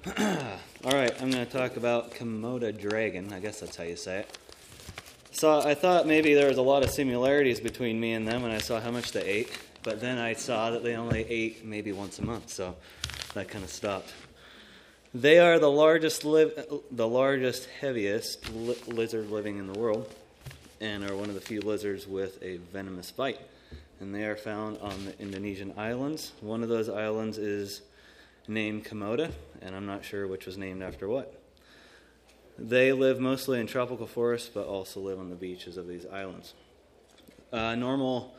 All right, I'm going to talk about Komodo dragon. I guess that's how you say it. So I thought maybe there was a lot of similarities between me and them when I saw how much they ate, but then I saw that they only ate maybe once a month, so that kind of stopped. They are the largest, heaviest lizard living in the world, and are one of the few lizards with a venomous bite. And they are found on the Indonesian islands. One of those islands is named Komodo, and I'm not sure which was named after what. They live mostly in tropical forests, but also live on the beaches of these islands. A normal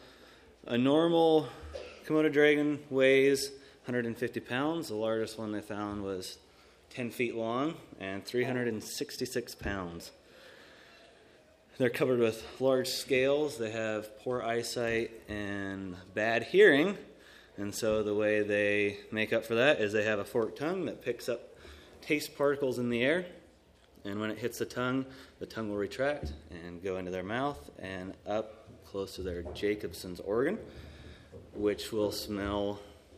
Komodo dragon weighs 150 pounds. The largest one they found was 10 feet long and 366 pounds. They're covered with large scales. They have poor eyesight and bad hearing. And so the way they make up for that is they have a forked tongue that picks up taste particles in the air. And when it hits the tongue will retract and go into their mouth and up close to their Jacobson's organ, which will smell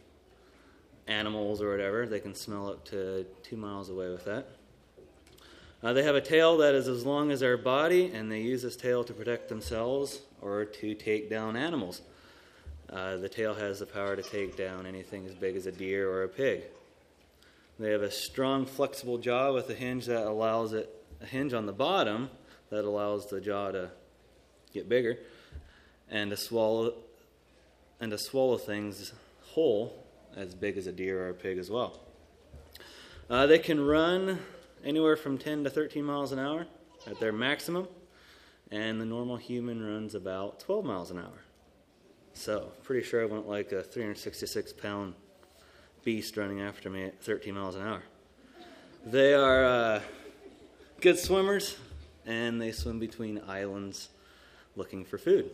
animals or whatever. They can smell up to 2 miles away with that. They have a tail that is as long as their body, and they use this tail to protect themselves or to take down animals. The tail has the power to take down anything as big as a deer or a pig. They have a strong, flexible jaw with a hinge on the bottom that allows the jaw to get bigger and to swallow things whole as big as a deer or a pig as well. They can run anywhere from 10 to 13 miles an hour at their maximum, and the normal human runs about 12 miles an hour. So, pretty sure I went like a 366-pound beast running after me at 13 miles an hour. They are good swimmers, and they swim between islands looking for food.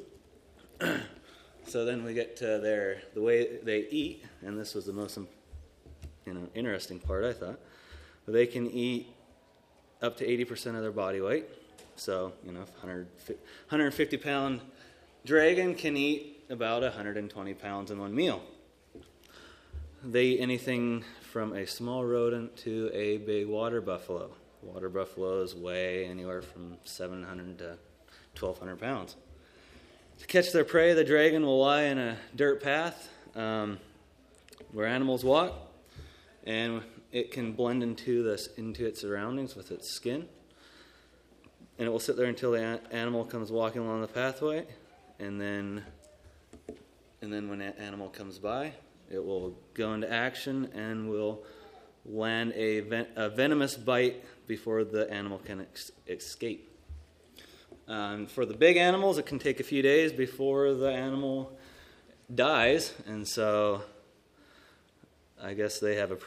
So then we get to the way they eat, and this was the most interesting part, I thought. They can eat up to 80% of their body weight. So, 150-pound dragon can eat about 120 pounds in one meal. They eat anything from a small rodent to a big water buffalo. Water buffaloes weigh anywhere from 700 to 1,200 pounds. To catch their prey, the dragon will lie in a dirt path where animals walk, and it can blend into its surroundings with its skin. And it will sit there until the animal comes walking along the pathway, and then when that animal comes by, it will go into action and will land a venomous bite before the animal can escape. For the big animals, it can take a few days before the animal dies, and so I guess they have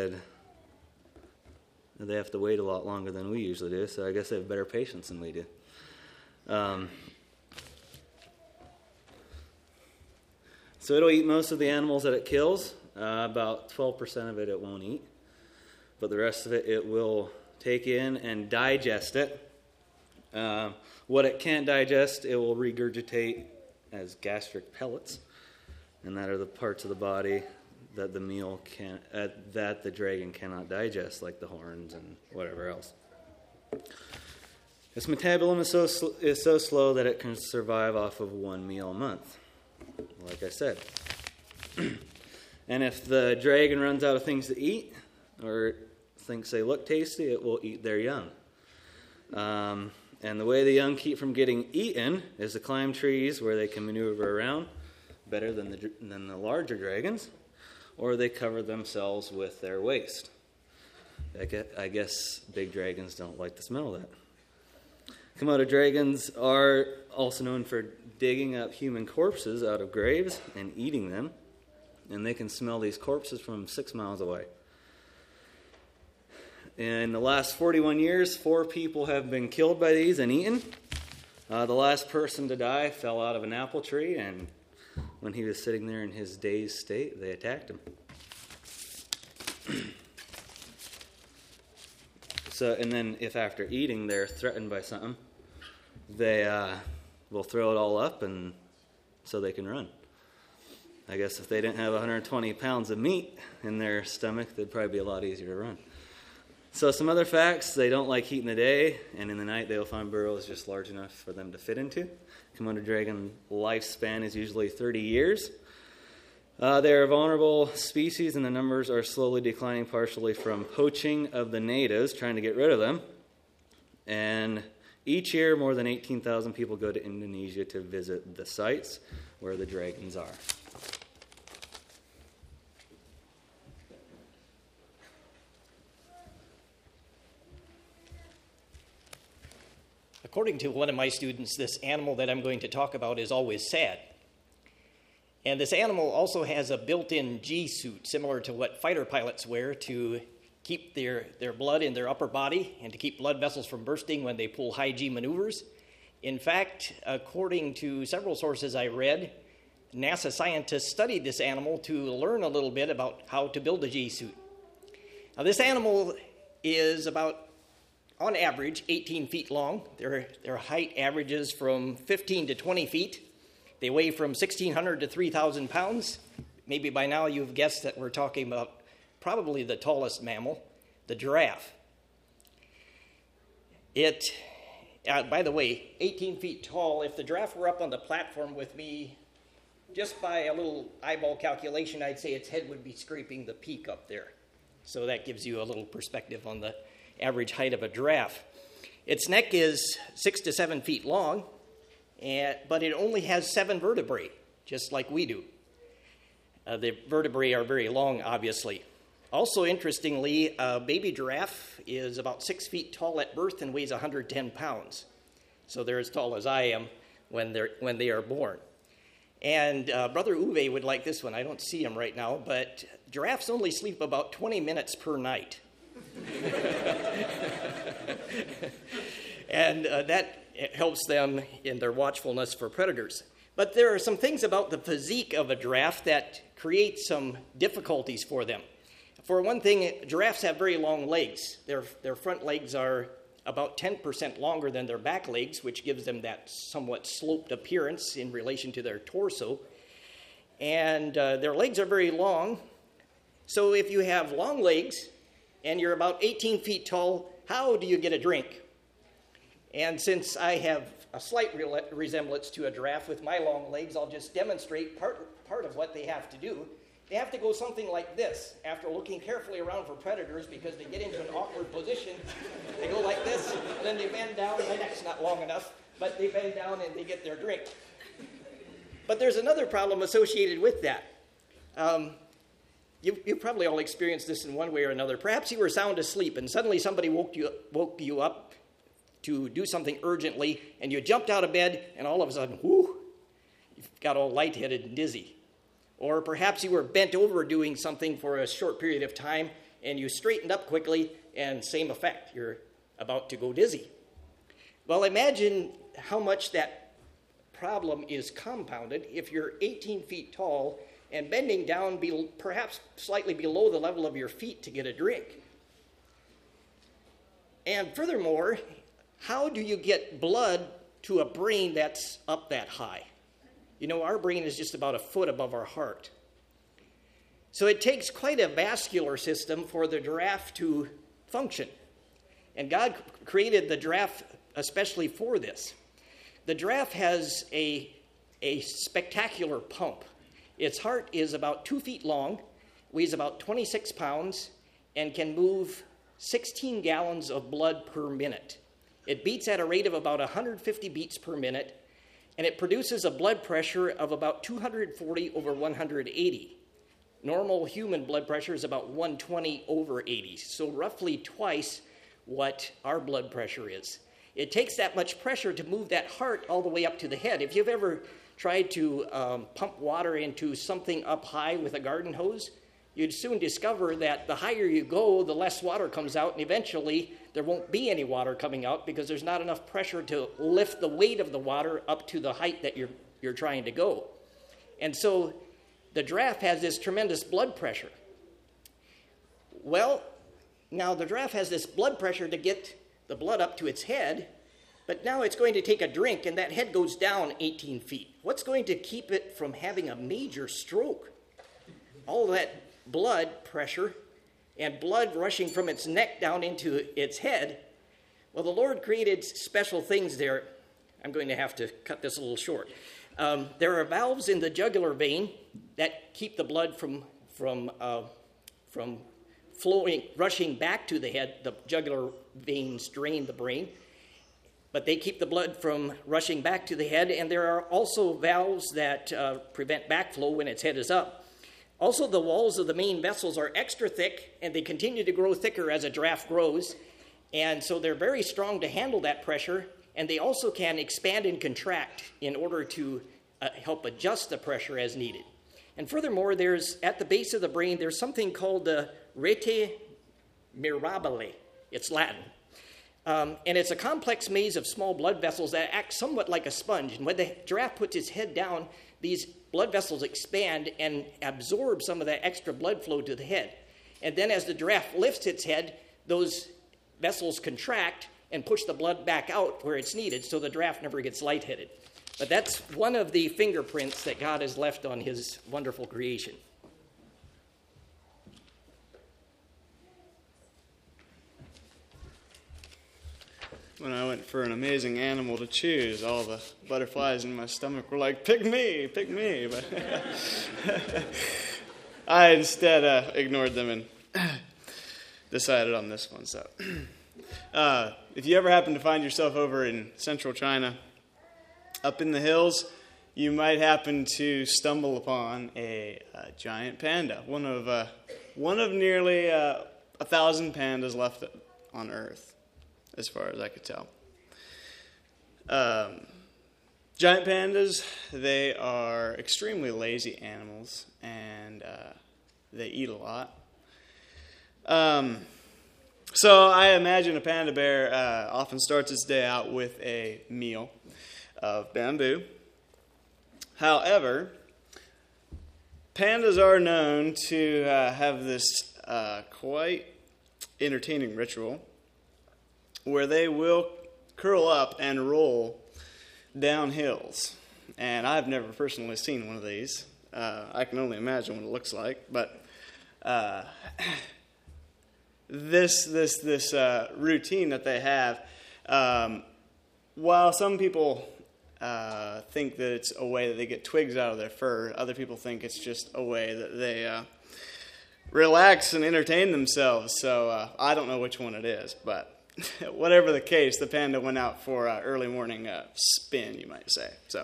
they have to wait a lot longer than we usually do, so I guess they have better patience than we do. So it'll eat most of the animals that it kills. About 12% of it won't eat, but the rest of it will take in and digest it. What it can't digest, it will regurgitate as gastric pellets, and that are the parts of the body that that the dragon cannot digest, like the horns and whatever else. Its metabolism is so slow that it can survive off of one meal a month, like I said. And if the dragon runs out of things to eat, or thinks they look tasty, it will eat their young. And the way the young keep from getting eaten is to climb trees where they can maneuver around better than the larger dragons, or they cover themselves with their waste. I guess big dragons don't like the smell of that. Komodo dragons are also known for digging up human corpses out of graves and eating them, and they can smell these corpses from 6 miles away. In the last 41 years, 4 people have been killed by these and eaten. The last person to die fell out of an apple tree, and when he was sitting there in his dazed state, they attacked him. And then if after eating they're threatened by something, they will throw it all up and so they can run. I guess if they didn't have 120 pounds of meat in their stomach, they'd probably be a lot easier to run. So some other facts: they don't like heat in the day, and in the night they'll find burrows just large enough for them to fit into. Komodo dragon lifespan is usually 30 years. They're a vulnerable species, and the numbers are slowly declining, partially from poaching of the natives, trying to get rid of them. And each year, more than 18,000 people go to Indonesia to visit the sites where the dragons are. According to one of my students, this animal that I'm going to talk about is always sad. And this animal also has a built-in G suit, similar to what fighter pilots wear to keep their blood in their upper body and to keep blood vessels from bursting when they pull high G maneuvers. In fact, according to several sources I read, NASA scientists studied this animal to learn a little bit about how to build a G suit. Now, this animal is about, on average, 18 feet long. Their height averages from 15 to 20 feet. They weigh from 1,600 to 3,000 pounds. Maybe by now you've guessed that we're talking about probably the tallest mammal, the giraffe. By the way, 18 feet tall. If the giraffe were up on the platform with me, just by a little eyeball calculation, I'd say its head would be scraping the peak up there. So that gives you a little perspective on the average height of a giraffe. Its neck is 6 to 7 feet long, but it only has 7 vertebrae, just like we do. The vertebrae are very long, obviously. Also, interestingly, a baby giraffe is about 6 feet tall at birth and weighs 110 pounds. So they're as tall as I am when they are born. And Brother Uwe would like this one. I don't see him right now, but giraffes only sleep about 20 minutes per night. And that helps them in their watchfulness for predators. But there are some things about the physique of a giraffe that create some difficulties for them. For one thing, giraffes have very long legs. Their front legs are about 10% longer than their back legs, which gives them that somewhat sloped appearance in relation to their torso. And their legs are very long. So if you have long legs and you're about 18 feet tall, how do you get a drink? And since I have a slight resemblance to a giraffe with my long legs, I'll just demonstrate part of what they have to do. They have to go something like this. After looking carefully around for predators, because they get into an awkward position, they go like this, and then they bend down. My neck's not long enough, but they bend down and they get their drink. But there's another problem associated with that. You probably all experienced this in one way or another. Perhaps you were sound asleep, and suddenly somebody woke you up to do something urgently, and you jumped out of bed, and all of a sudden, whoo, you got all lightheaded and dizzy. Or perhaps you were bent over doing something for a short period of time, and you straightened up quickly, and same effect, you're about to go dizzy. Well, imagine how much that problem is compounded if you're 18 feet tall and bending down perhaps slightly below the level of your feet to get a drink. And furthermore, how do you get blood to a brain that's up that high? You know, our brain is just about a foot above our heart. So it takes quite a vascular system for the giraffe to function. And God created the giraffe especially for this. The giraffe has a spectacular pump. Its heart is about 2 feet long, weighs about 26 pounds, and can move 16 gallons of blood per minute. It beats at a rate of about 150 beats per minute, and it produces a blood pressure of about 240 over 180. Normal human blood pressure is about 120 over 80, so roughly twice what our blood pressure is. It takes that much pressure to move that heart all the way up to the head. If you've ever tried to pump water into something up high with a garden hose, you'd soon discover that the higher you go, the less water comes out, and eventually there won't be any water coming out because there's not enough pressure to lift the weight of the water up to the height that you're trying to go. And so the giraffe has this tremendous blood pressure. Well, now the giraffe has this blood pressure to get the blood up to its head, but now it's going to take a drink, and that head goes down 18 feet. What's going to keep it from having a major stroke? All that blood pressure and blood rushing from its neck down into its head. Well, the Lord created special things there. I'm going to have to cut this a little short. There are valves in the jugular vein that keep the blood from flowing, rushing back to the head. The jugular veins drain the brain, but they keep the blood from rushing back to the head. And there are also valves that prevent backflow when its head is up. Also, the walls of the main vessels are extra thick, and they continue to grow thicker as a draft grows. And so they're very strong to handle that pressure, and they also can expand and contract in order to help adjust the pressure as needed. And furthermore, there's at the base of the brain, there's something called the rete mirabile. It's Latin. And it's a complex maze of small blood vessels that act somewhat like a sponge. And when the giraffe puts its head down, these blood vessels expand and absorb some of that extra blood flow to the head. And then as the giraffe lifts its head, those vessels contract and push the blood back out where it's needed, so the giraffe never gets lightheaded. But that's one of the fingerprints that God has left on his wonderful creation. When I went for an amazing animal to choose, all the butterflies in my stomach were like, pick me, but I instead ignored them and decided on this one. So, if you ever happen to find yourself over in central China, up in the hills, you might happen to stumble upon a giant panda, one of nearly 1,000 pandas left on Earth, as far as I could tell. Giant pandas, they are extremely lazy animals, and they eat a lot. So I imagine a panda bear often starts its day out with a meal of bamboo. However, pandas are known to have this quite entertaining ritual where they will curl up and roll down hills. And I've never personally seen one of these. I can only imagine what it looks like. But this routine that they have, while some people think that it's a way that they get twigs out of their fur, other people think it's just a way that they relax and entertain themselves. So I don't know which one it is, but whatever the case, the panda went out for early morning spin, you might say. So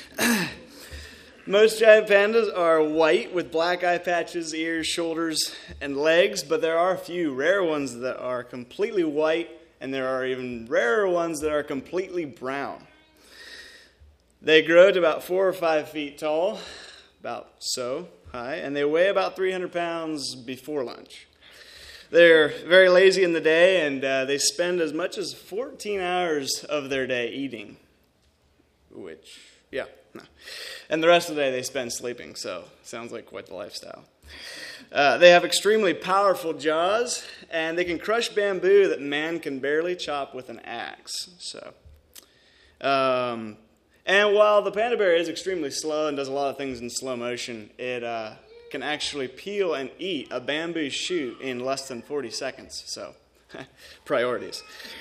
most giant pandas are white with black eye patches, ears, shoulders, and legs, but there are a few rare ones that are completely white, and there are even rarer ones that are completely brown. They grow to about 4 or 5 feet tall, about so high, and they weigh about 300 pounds before lunch. They're very lazy in the day, and they spend as much as 14 hours of their day eating, which, yeah. And the rest of the day they spend sleeping, so sounds like quite the lifestyle. They have extremely powerful jaws, and they can crush bamboo that man can barely chop with an axe. So, and while the panda bear is extremely slow and does a lot of things in slow motion, it can actually peel and eat a bamboo shoot in less than 40 seconds. So, priorities.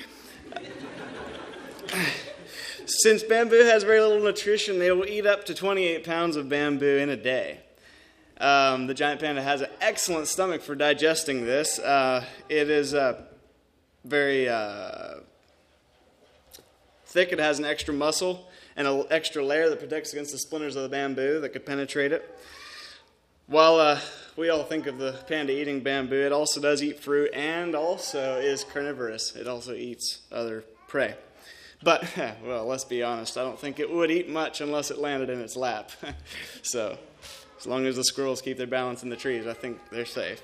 Since bamboo has very little nutrition, they will eat up to 28 pounds of bamboo in a day. The giant panda has an excellent stomach for digesting this. It is very thick. It has an extra muscle and an extra layer that protects against the splinters of the bamboo that could penetrate it. While we all think of the panda eating bamboo, it also does eat fruit and also is carnivorous. It also eats other prey. But, well, let's be honest, I don't think it would eat much unless it landed in its lap. So, as long as the squirrels keep their balance in the trees, I think they're safe.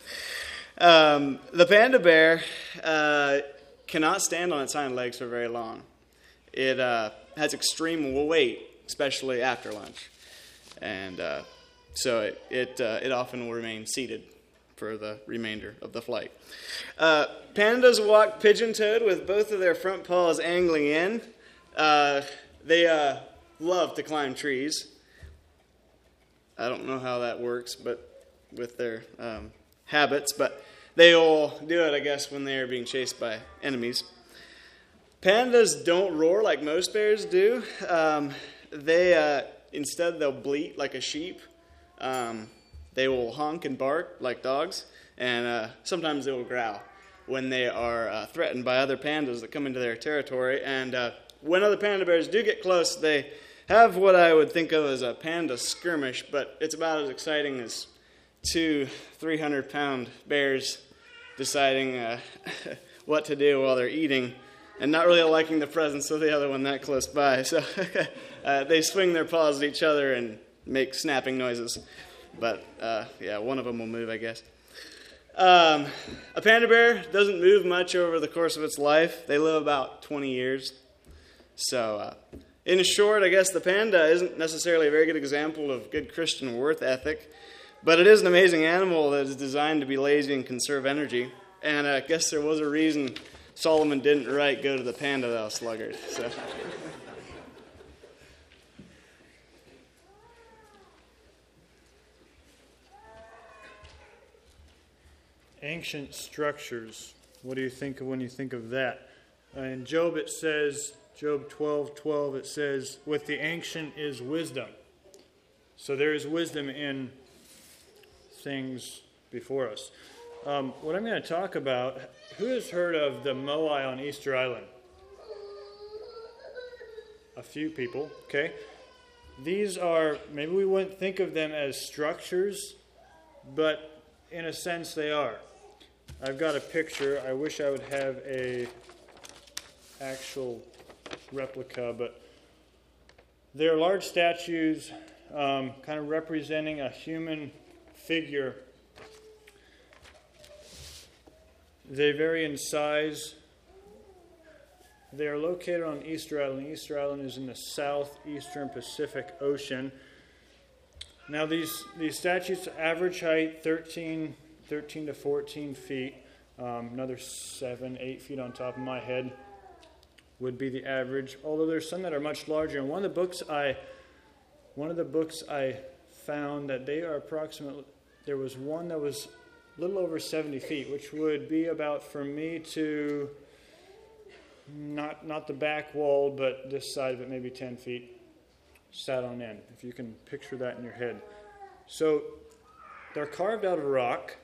The panda bear cannot stand on its hind legs for very long. It has extreme weight, especially after lunch. And so it often will remain seated for the remainder of the flight. Pandas walk pigeon-toed with both of their front paws angling in. They love to climb trees. I don't know how that works, but with their habits. But they will do it, I guess, when they are being chased by enemies. Pandas don't roar like most bears do. Instead, they'll bleat like a sheep. They will honk and bark like dogs, and sometimes they will growl when they are threatened by other pandas that come into their territory. And when other panda bears do get close, they have what I would think of as a panda skirmish, but it's about as exciting as two 300-pound bears deciding what to do while they're eating and not really liking the presence of the other one that close by. So they swing their paws at each other and make snapping noises. But, one of them will move, I guess. A panda bear doesn't move much over the course of its life. They live about 20 years. So, in short, I guess the panda isn't necessarily a very good example of good Christian work ethic, but it is an amazing animal that is designed to be lazy and conserve energy. And I guess there was a reason Solomon didn't write, "Go to the panda, thou sluggard." So. Ancient structures. What do you think of when you think of that? In Job it says, Job 12:12, it says, "With the ancient is wisdom." So there is wisdom in things before us. What I'm going to talk about, who has heard of the Moai on Easter Island? A few people, okay. These are, maybe we wouldn't think of them as structures, but in a sense they are. I've got a picture. I wish I would have a actual replica, but they're large statues kind of representing a human figure. They vary in size. They are located on Easter Island. Easter Island is in the southeastern Pacific Ocean. Now these statues, average height 13 to 14 feet. Another 7-8 feet on top of my head would be the average. Although there's some that are much larger. And one of the books I found that they are approximately. There was one that was a little over 70 feet, which would be about, for me, to not the back wall, but this side of it, maybe 10 feet, sat on end, if you can picture that in your head. So they're carved out of rock,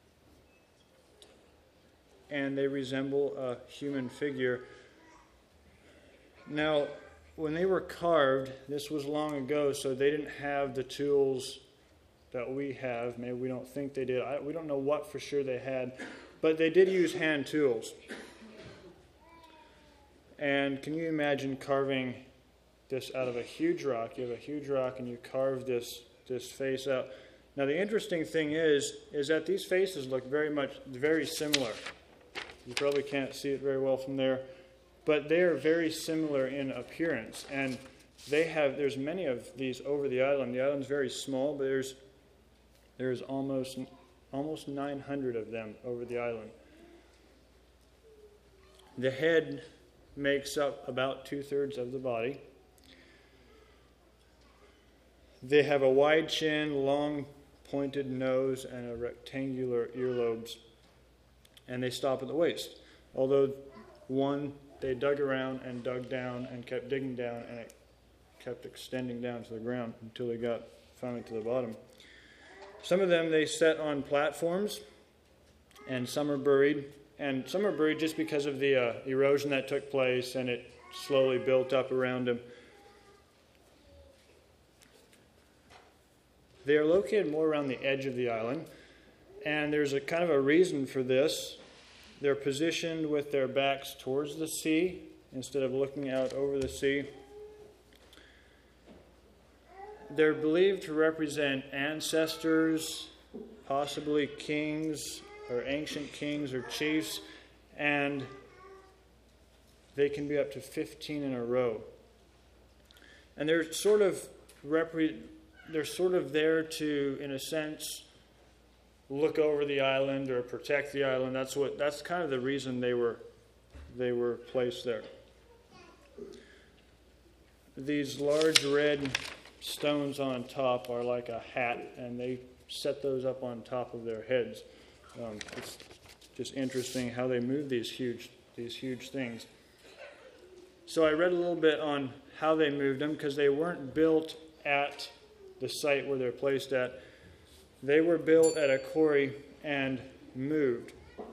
and they resemble a human figure. Now, when they were carved, this was long ago, so they didn't have the tools that we have. Maybe we don't think they did. We don't know what for sure they had, but they did use hand tools. And can you imagine carving this out of a huge rock? You have a huge rock and you carve this face out. Now the interesting thing is that these faces look very similar. You probably can't see it very well from there, but they are very similar in appearance. And there's many of these over the island. The island's very small, but there's almost 900 of them over the island. The head makes up about 2/3 of the body. They have a wide chin, long pointed nose, and a rectangular earlobes, and they stop at the waist. Although they dug around and dug down and kept digging down, and it kept extending down to the ground until they got finally to the bottom. Some of them they set on platforms, and some are buried. And some are buried just because of the erosion that took place, and it slowly built up around them. They are located more around the edge of the island, and there's a kind of a reason for this. They're positioned with their backs towards the sea instead of looking out over the sea. They're believed to represent ancestors, possibly kings, or ancient kings or chiefs, and they can be up to 15 in a row. And they're sort of there to, in a sense, look over the island or protect the island. That's kind of the reason they were placed there. These large red stones on top are like a hat, and they set those up on top of their heads. It's just interesting how they move these huge things. So I read a little bit on how they moved them, because they weren't built at the site where they're placed at. They were built at a quarry and moved.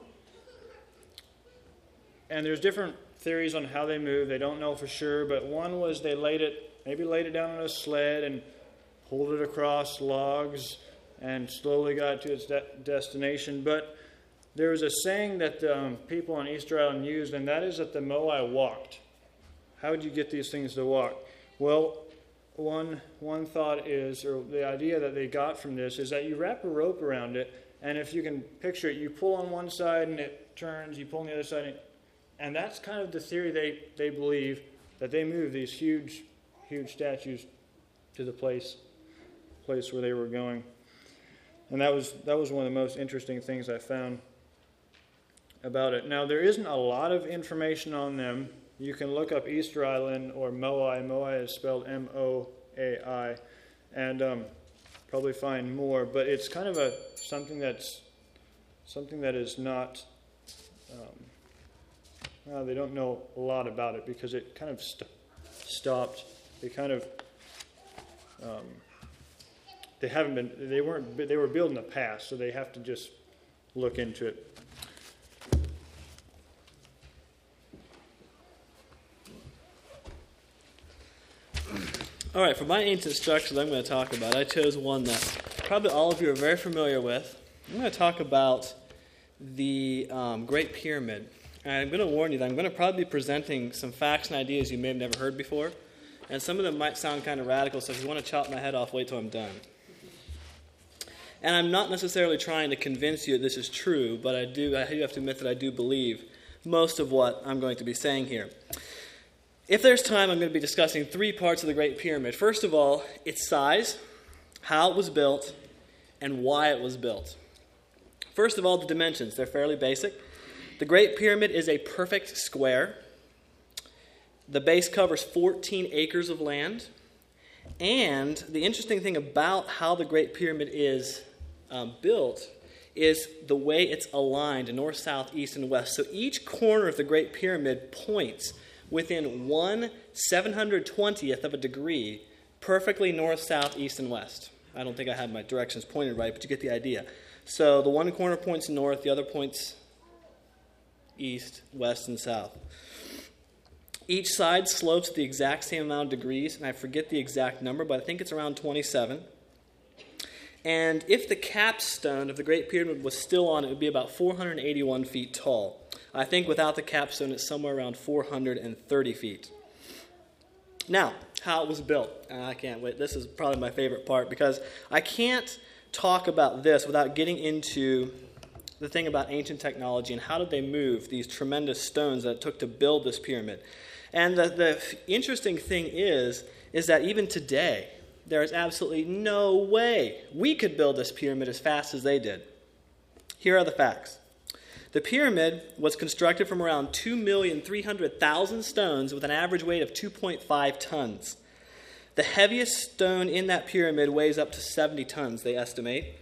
And there's different theories on how they moved. They don't know for sure, but one was they laid it down on a sled and pulled it across logs and slowly got to its destination. But there was a saying that people on Easter Island used, and that is that the Moai walked. How would you get these things to walk? Well, one thought is, or the idea that they got from this, is that you wrap a rope around it, and if you can picture it, you pull on one side and it turns, you pull on the other side, and that's kind of the theory they believe, that they move these huge statues to the place where they were going. And that was one of the most interesting things I found about it. Now, there isn't a lot of information on them. You can look up Easter Island or Moai. Moai is spelled M-O-A-I, and probably find more. But it's kind of something that is not. They don't know a lot about it because it kind of stopped. They kind of. They were built in the past, so they have to just look into it. All right, for my ancient structures I'm going to talk about, I chose one that probably all of you are very familiar with. I'm going to talk about the Great Pyramid. And I'm going to warn you that I'm going to probably be presenting some facts and ideas you may have never heard before. And some of them might sound kind of radical, so if you want to chop my head off, wait till I'm done. And I'm not necessarily trying to convince you that this is true, but I do have to admit that I do believe most of what I'm going to be saying here. If there's time, I'm going to be discussing three parts of the Great Pyramid. First of all, its size, how it was built, and why it was built. First of all, the dimensions. They're fairly basic. The Great Pyramid is a perfect square. The base covers 14 acres of land. And the interesting thing about how the Great Pyramid is built is the way it's aligned north, south, east, and west. So each corner of the Great Pyramid points within 1/720th of a degree, perfectly north, south, east, and west. I don't think I have my directions pointed right, but you get the idea. So the one corner points north, the other points east, west, and south. Each side slopes the exact same amount of degrees, and I forget the exact number, but I think it's around 27. And if the capstone of the Great Pyramid was still on, it would be about 481 feet tall. I think without the capstone, it's somewhere around 430 feet. Now, how it was built. I can't wait. This is probably my favorite part because I can't talk about this without getting into the thing about ancient technology and how did they move these tremendous stones that it took to build this pyramid. And the interesting thing is that even today, there is absolutely no way we could build this pyramid as fast as they did. Here are the facts. The pyramid was constructed from around 2,300,000 stones with an average weight of 2.5 tons. The heaviest stone in that pyramid weighs up to 70 tons, they estimate.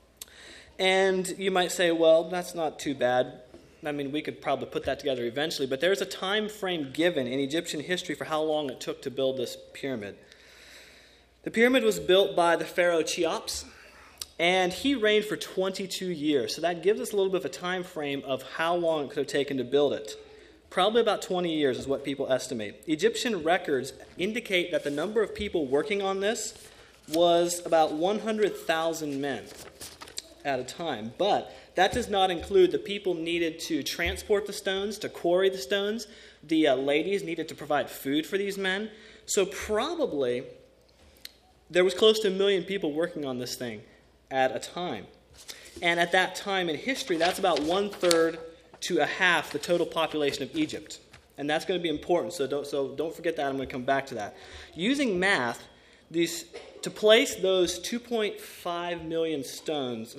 And you might say, well, that's not too bad. I mean, we could probably put that together eventually, but there's a time frame given in Egyptian history for how long it took to build this pyramid. The pyramid was built by the pharaoh Cheops, and he reigned for 22 years. So that gives us a little bit of a time frame of how long it could have taken to build it. Probably about 20 years is what people estimate. Egyptian records indicate that the number of people working on this was about 100,000 men at a time. But that does not include the people needed to transport the stones, to quarry the stones. The ladies needed to provide food for these men. So probably there was close to 1 million people working on this thing at a time. And at that time in history, that's about 1/3 to a half the total population of Egypt. And that's going to be important, so don't forget that. I'm going to come back to that. Using math, to place those 2.5 million stones,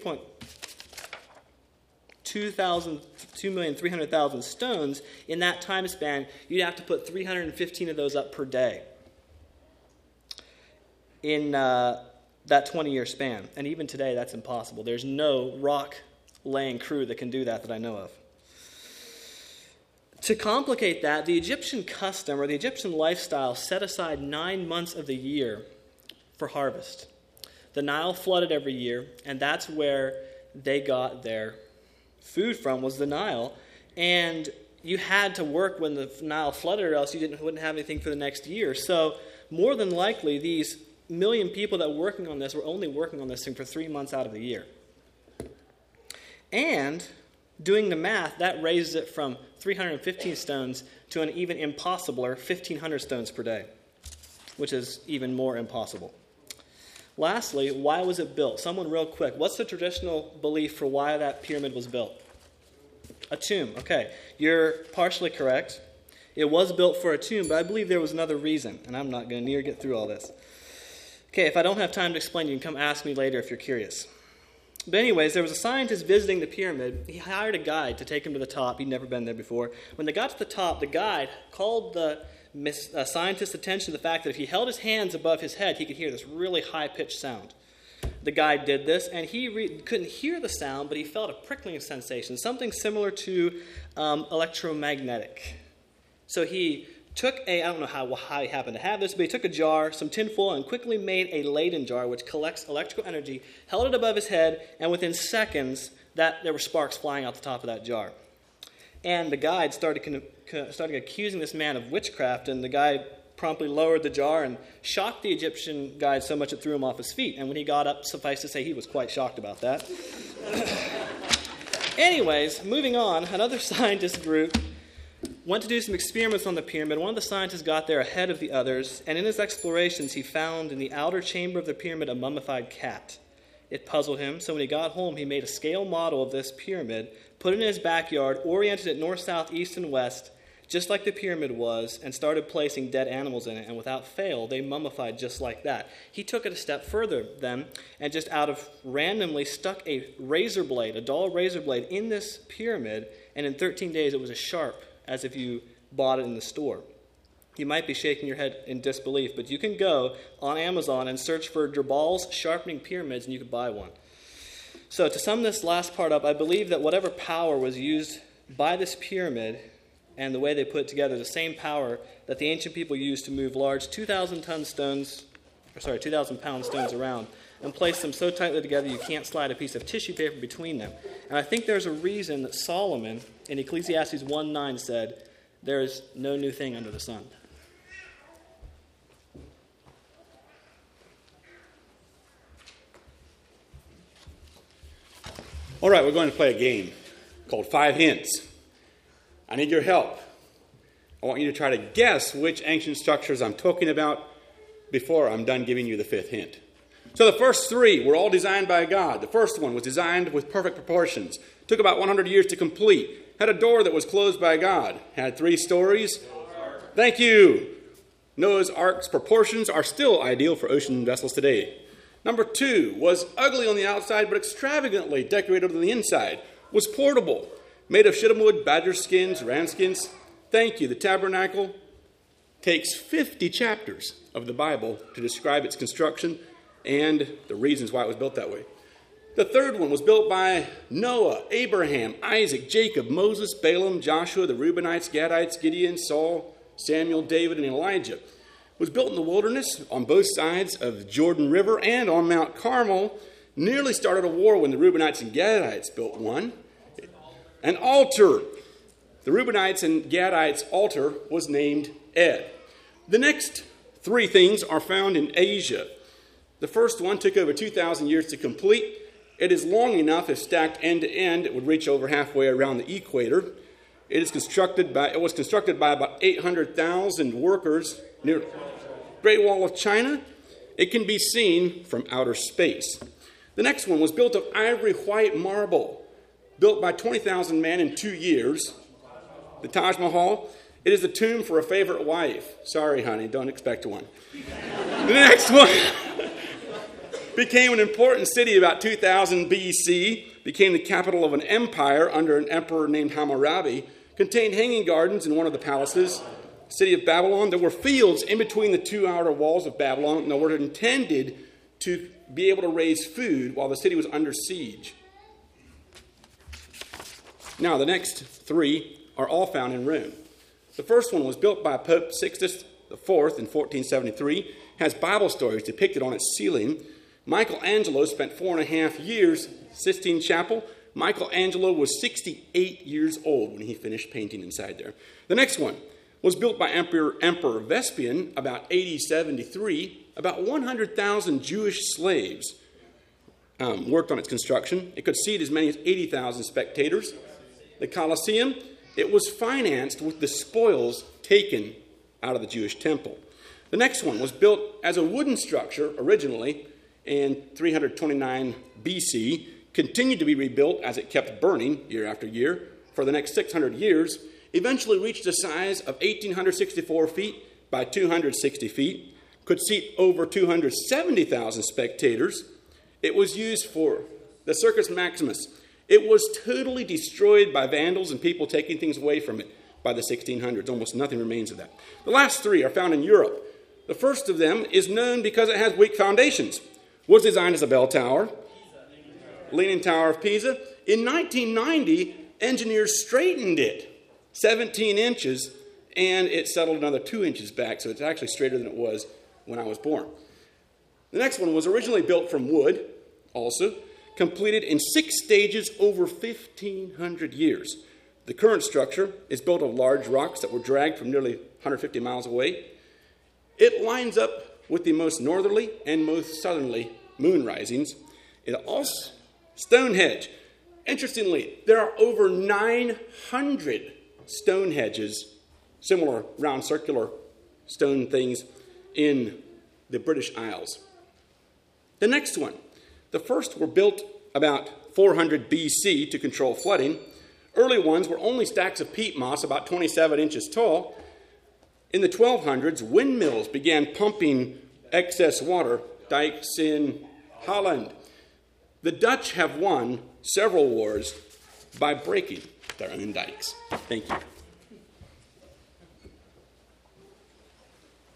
2,300,000 stones in that time span, you'd have to put 315 of those up per day in that 20-year span. And even today, that's impossible. There's no rock laying crew that can do that I know of. To complicate that, the Egyptian custom or the Egyptian lifestyle set aside 9 months of the year for harvest. The Nile flooded every year, and that's where they got their food from, was the Nile. And you had to work when the Nile flooded, or else you wouldn't have anything for the next year. So more than likely, these million people that were working on this were only working on this thing for 3 months out of the year. And doing the math, that raises it from 315 stones to an even impossibler 1,500 stones per day, which is even more impossible. Lastly, why was it built? Someone real quick. What's the traditional belief for why that pyramid was built? A tomb. Okay, you're partially correct. It was built for a tomb, but I believe there was another reason, and I'm not going to near get through all this. Okay, if I don't have time to explain, you can come ask me later if you're curious. But anyways, there was a scientist visiting the pyramid. He hired a guide to take him to the top. He'd never been there before. When they got to the top, the guide called the scientist's attention to the fact that if he held his hands above his head, he could hear this really high-pitched sound. The guide did this, and he couldn't hear the sound, but he felt a prickling sensation, something similar to electromagnetic. So he took I don't know how he happened to have this, but he took a jar, some tinfoil, and quickly made a Leyden jar, which collects electrical energy, held it above his head, and within seconds, there were sparks flying out the top of that jar. And the guide started accusing this man of witchcraft, and the guy promptly lowered the jar and shocked the Egyptian guide so much it threw him off his feet. And when he got up, suffice to say, he was quite shocked about that. Anyways, moving on, another scientist group went to do some experiments on the pyramid. One of the scientists got there ahead of the others, and in his explorations, he found in the outer chamber of the pyramid a mummified cat. It puzzled him, so when he got home, he made a scale model of this pyramid, put it in his backyard, oriented it north, south, east, and west, just like the pyramid was, and started placing dead animals in it, and without fail, they mummified just like that. He took it a step further then, and just out of randomly stuck a razor blade, a dull razor blade, in this pyramid, and in 13 days it was as sharp as if you bought it in the store. You might be shaking your head in disbelief, but you can go on Amazon and search for Jabal's sharpening pyramids, and you could buy one. So to sum this last part up, I believe that whatever power was used by this pyramid and the way they put it together, the same power that the ancient people used to move large 2,000-pound stones around and place them so tightly together you can't slide a piece of tissue paper between them. And I think there's a reason that Solomon in Ecclesiastes 1:9 said, "There is no new thing under the sun." All right, we're going to play a game called 5 Hints. I need your help. I want you to try to guess which ancient structures I'm talking about before I'm done giving you the 5th hint. So the first 3 were all designed by God. The first one was designed with perfect proportions. Took about 100 years to complete. Had a door that was closed by God. Had 3 stories. Thank you. Noah's Ark's proportions are still ideal for ocean vessels today. Number 2 was ugly on the outside but extravagantly decorated on the inside. Was portable. Made of shittim wood, badger skins, ram skins. Thank you. The tabernacle takes 50 chapters of the Bible to describe its construction and the reasons why it was built that way. The third one was built by Noah, Abraham, Isaac, Jacob, Moses, Balaam, Joshua, the Reubenites, Gadites, Gideon, Saul, Samuel, David, and Elijah. It was built in the wilderness on both sides of the Jordan River and on Mount Carmel. Nearly started a war when the Reubenites and Gadites built one. An altar. The Reubenites and Gadites' altar was named Ed. The next 3 things are found in Asia. The first one took over 2,000 years to complete. It is long enough, if stacked end to end, it would reach over halfway around the equator. It was constructed by about 800,000 workers near the Great Wall of China. It can be seen from outer space. The next one was built of ivory white marble, built by 20,000 men in 2 years. The Taj Mahal. It is the tomb for a favorite wife. Sorry, honey, don't expect one. The next one became an important city about 2000 BC, became the capital of an empire under an emperor named Hammurabi, contained hanging gardens in one of the palaces. The city of Babylon, there were fields in between the 2 outer walls of Babylon that were intended to be able to raise food while the city was under siege. Now, the next three are all found in Rome. The first one was built by Pope Sixtus IV in 1473, has Bible stories depicted on its ceiling. Michelangelo spent 4.5 years at Sistine Chapel. Michelangelo was 68 years old when he finished painting inside there. The next one was built by Emperor Vespasian about AD 73. About 100,000 Jewish slaves worked on its construction. It could seat as many as 80,000 spectators. The Colosseum, it was financed with the spoils taken out of the Jewish temple. The next one was built as a wooden structure originally in 329 BC, continued to be rebuilt as it kept burning year after year for the next 600 years, eventually reached a size of 1,864 feet by 260 feet, could seat over 270,000 spectators. It was used for the Circus Maximus. It was totally destroyed by vandals and people taking things away from it by the 1600s. Almost nothing remains of that. The last three are found in Europe. The first of them is known because it has weak foundations. Was designed as a bell tower, Leaning Tower of Pisa. In 1990, engineers straightened it 17 inches, and it settled another 2 inches back, so it's actually straighter than it was when I was born. The next one was originally built from wood, also, completed in 6 stages over 1,500 years. The current structure is built of large rocks that were dragged from nearly 150 miles away. It lines up with the most northerly and most southerly moon risings. It also, Stonehenge. Interestingly, there are over 900 stone hedges, similar round circular stone things, in the British Isles. The next one. The first were built about 400 BC to control flooding. Early ones were only stacks of peat moss about 27 inches tall. In the 1200s, windmills began pumping excess water, dikes in Holland. The Dutch have won several wars by breaking their own dikes. Thank you.